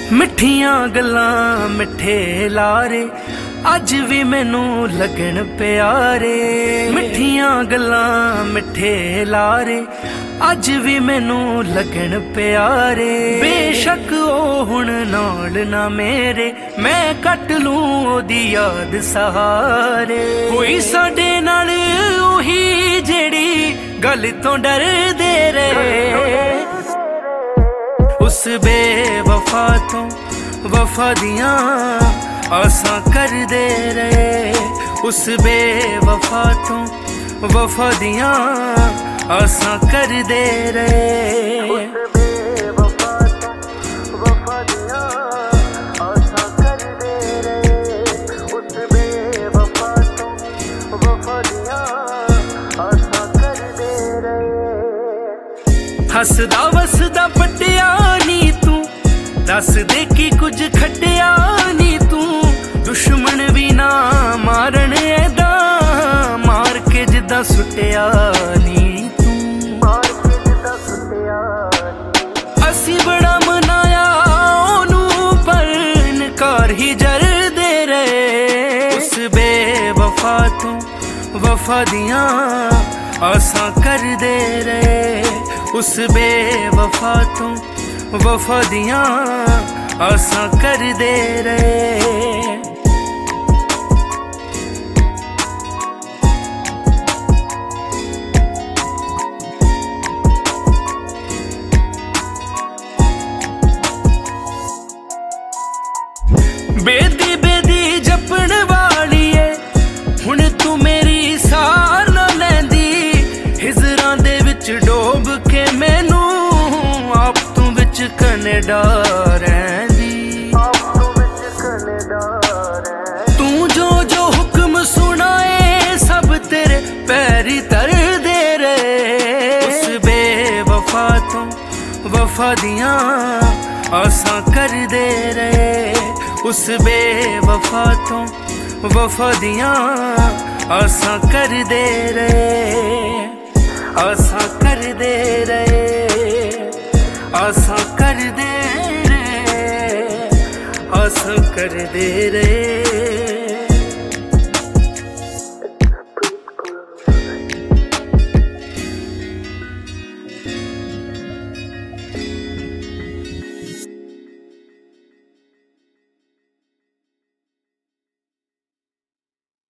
मिठियां गल्लां मिठे लारे अज भी मैनू लगन प्यारे। मिठियां गल्लां मिठे लारे अज भी मैनू लगन प्यारे। बेशक ओ हुण नाल ना मेरे, मैं कट लूं ओदी याद सहारे। होई साडे नाल ओही जेड़ी गल तो डरदे रहे, उस बेवफा तो वफा दियां आसां करदे रहे। उस बेवफा तो वफा दियां आसां करदे रहे। हसदा वसदा पटिया नी तू, दस दे की कुछ खटिया नी तू। दुश्मन भी ना मारन ऐदा, मार के जिदा सुटिया नी तू। असी बड़ा मनाया ओनू पर इनकार ही जरदे रहे। उस बेवफा तो वफा दियां आसां करदे रहे। उस बेवफा तो वफा दियां आसां करदे रहे। बेदी बेदी जपण वालीए हुण तू मेरी सार ना लैंदी। हिजरां दे विच डोब के मैनू आप तू विच कनेडा रैंदी। तू जो जो हुक्म सुनाए सब तेरे पैरी तरदे रहे। उस बेवफा तो वफा दियां आसां करदे रहे। उस बेवफा तो वफा दियां आसां करदे रहे। आसां करदे रहे, आसां करदे रहे, आसां करदे रहे।